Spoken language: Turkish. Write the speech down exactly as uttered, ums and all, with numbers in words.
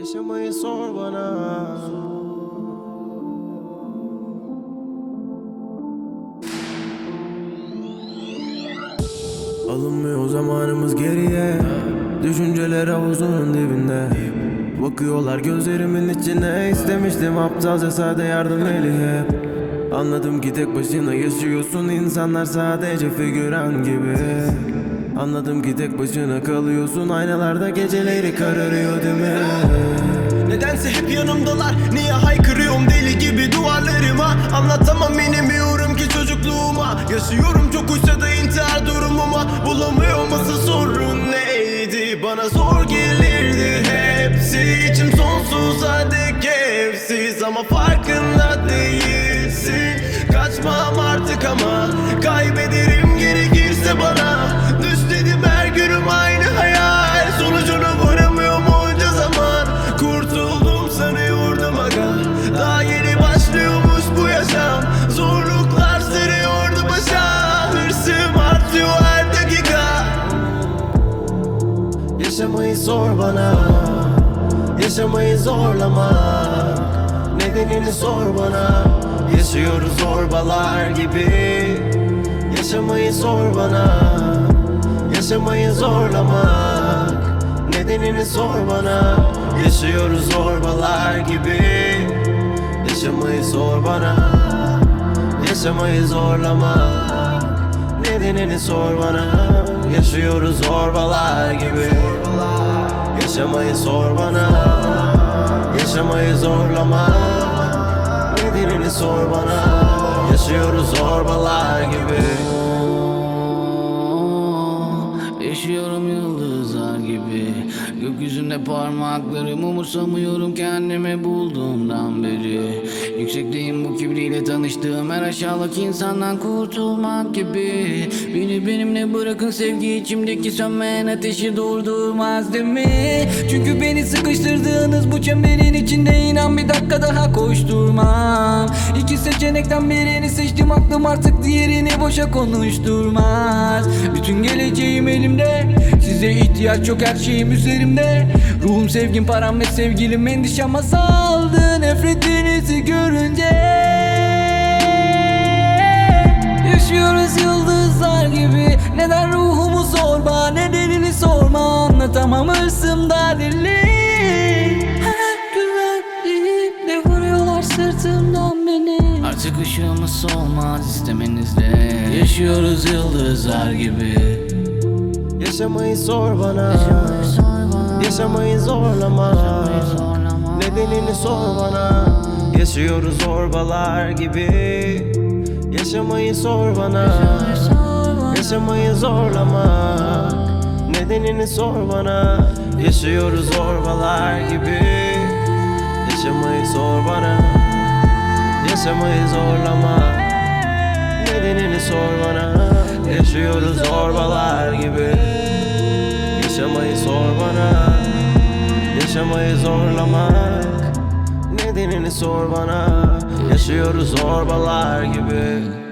Yaşamayı sor bana. Alınmıyor zamanımız geriye. Düşünceler havuzunun dibinde. Bakıyorlar gözlerimin içine. İstemiştim aptalca sade yardım eli hep. Anladım ki tek başına yaşıyorsun, insanlar sadece figüran gibi. Anladım ki tek başına kalıyorsun, aynalarda geceleri kararıyor değil mi? Nedense hep yanımdalar, niye haykırıyorum deli gibi duvarlarıma. Anlatamam, inemiyorum ki çocukluğuma. Yaşıyorum çok uysa da intihar durumuma. Bulamıyorum asıl sorun neydi, bana zor gelirdi hepsi. İçim sonsuza dek evsiz ama farkında değilsin. Kaçmam artık ama kaybederim gerekirse bana. Düş dedim her günüm aynı hayal, sonucunu varamıyorum onca zaman. Kurtuldum sanıyordum aga, daha yeni başlıyormuş bu yaşam. Zorluklar sarıyordu başa, hırsım artıyor her dakika. Yaşamayı sor bana, yaşamayı zorlama. Nedenini sor bana, yaşıyoruz zorbalar gibi. Yaşamayı sor bana, yaşamayı zorlamak. Nedenini sor bana, yaşıyoruz zorbalar gibi. Yaşamayı sor bana, yaşamayı zorlamak. Nedenini sor bana, yaşıyoruz zorbalar gibi. Yaşamayı sor bana, yaşamayı zorlamak. Nedenini sor bana, yaşıyoruz zorbalar gibi. Yaşıyorum yıldızlar gibi, gökyüzünde parmaklarım. Umursamıyorum kendimi bulduğumdan beri. Yüksekteyim bu kibriyle tanıştığım her aşağılık insandan kurtulmak gibi. Beni benimle bırakın, sevgi içimdeki sönmeyen ateşi durdurmaz değil mi? Çünkü beni sıkıştırdığınız bu çemberin içinde inan bir dakika daha koşturmam. İki seçenekten birini seçtim, aklım artık diğerini boşa konuşturmaz. Bütün geleceğim elimde, size ihtiyaç yok, her şeyim üzerimde. Ruhum, sevgim, param ve sevgilim, endişem azaldı nefretinizi görünce. Yaşıyoruz yıldızlar gibi, neden ruhumu sorma, nedenini sorma. Anlatamam, hırsımda deli. Her güvenliğimle vuruyorlar sırtımdan beni. Artık ışığımız solmaz istemenizle. Yaşıyoruz yıldızlar gibi. Yaşamayı sor bana, yaşamayı zorlama. Nedenini sor bana, yaşıyoruz zorbalar gibi. Yaşamayı sor bana, yaşamayı zorlamak. Nedenini sor bana, yaşıyoruz zorbalar gibi. Yaşamayı sor bana, yaşamayı zorlamak. Nedenini sor bana, yaşıyoruz zorbalar gibi. Yaşamayı sor bana, yaşamayı zorlamak. Nedenini sor bana, yaşıyoruz zorbalar gibi.